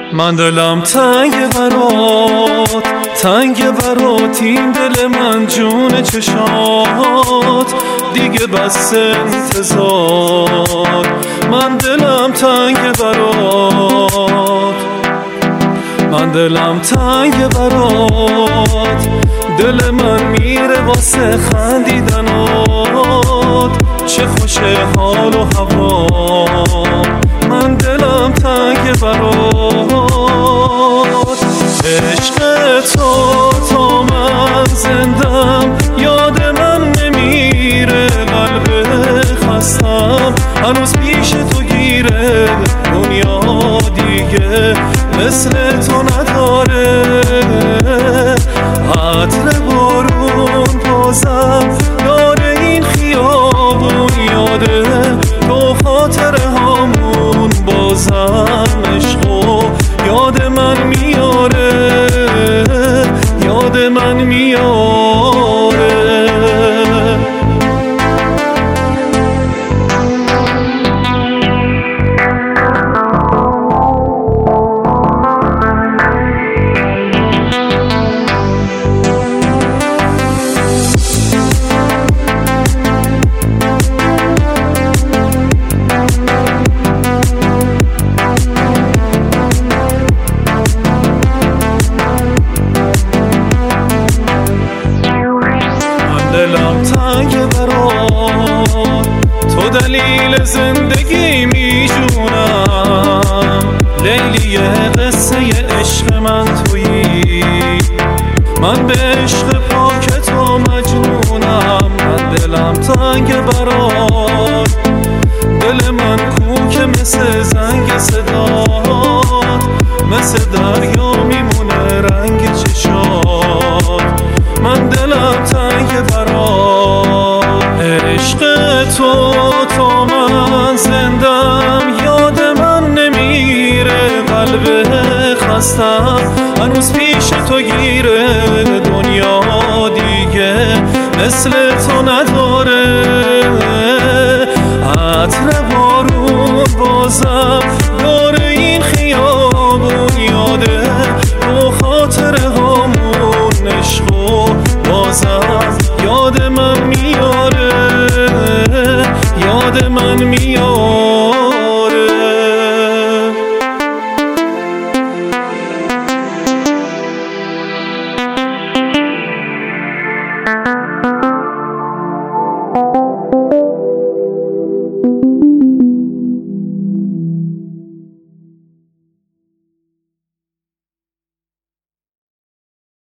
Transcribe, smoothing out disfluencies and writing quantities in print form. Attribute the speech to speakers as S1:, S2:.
S1: من دلم تنگ برات، تنگ برات، این دل من جون چشات دیگه بس انتظار. من دلم تنگ برات، من دلم تنگ برات، دل من میره واسه خندیدنات، چه خوشه حال و هوا. من دلم تنگ برات، عشق تو تا من زندم، یاد من نمیره، قلب خستم هنوز پیش تو گیره، دنیا دیگه مثل تو نداره. عطر بارون بازم یاد این خیابون، یاده تو خاطره هامون، بازم عشقو یاد من میاره، یاد من میاره. دلم تنگ برات، تو دلیل زندگی میجونم، لیلی قصه عشق من تویی، من به عشق پاک تو مجنونم. من دلم تنگ برات، دل من کو که مثل زنگ صدات، مثل دریا میمونه رنگ چشات. من دلم تنگ برات، عشق تو تا من زندم، یاد من نمیره، قلب خستم هنوز پیش تو گیره، دنیا دیگه مثل تو نداره. عطر بارون بازم دور این خیابون، یاده تو خاطره هامون، عشقو بازم یاد من میاره، یاد من میاره.